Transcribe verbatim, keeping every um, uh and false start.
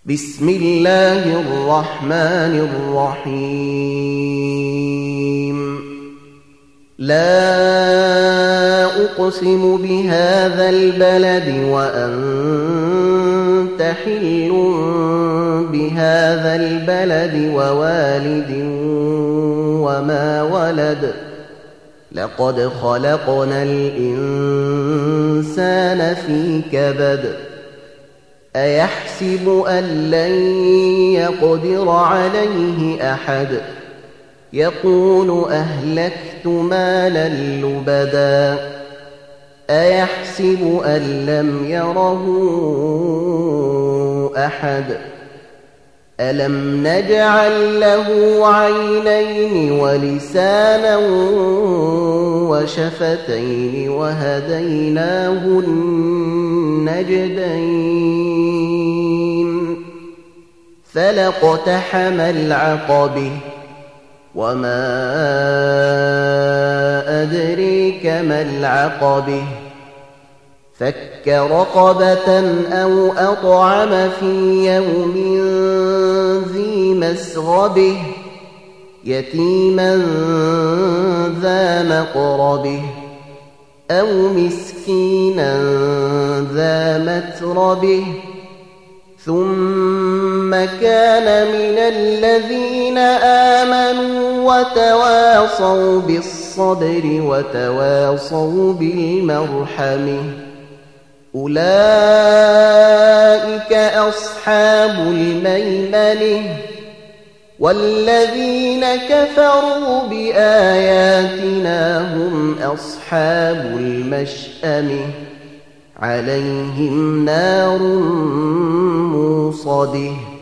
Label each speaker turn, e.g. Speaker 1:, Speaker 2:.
Speaker 1: بسم الله الرحمن الرحيم لا أقسم بهذا البلد وأنت حل بهذا البلد ووالد وما ولد لقد خلقنا الإنسان في كبد أيحسب أن لن يقدر عليه أحد يقول أهلكت مالا لبدا أيحسب أن لم يره أحد ألم نجعل له عينين ولسانا وشفتين وهديناه النجدين فلاقتحم العقبة وما أدريك ما العقبة فك رقبة أو أطعم في يوم ذي مسغبة يتيما ذا مقربة أو مسكينا ذا متربة ثم كان من الذين آمنوا وتواصوا بالصبر وتواصوا بالمرحمة أولئك أصحاب الميمنة والذين كفروا بآياتنا هم أصحاب المشأمة عليهم نار موصده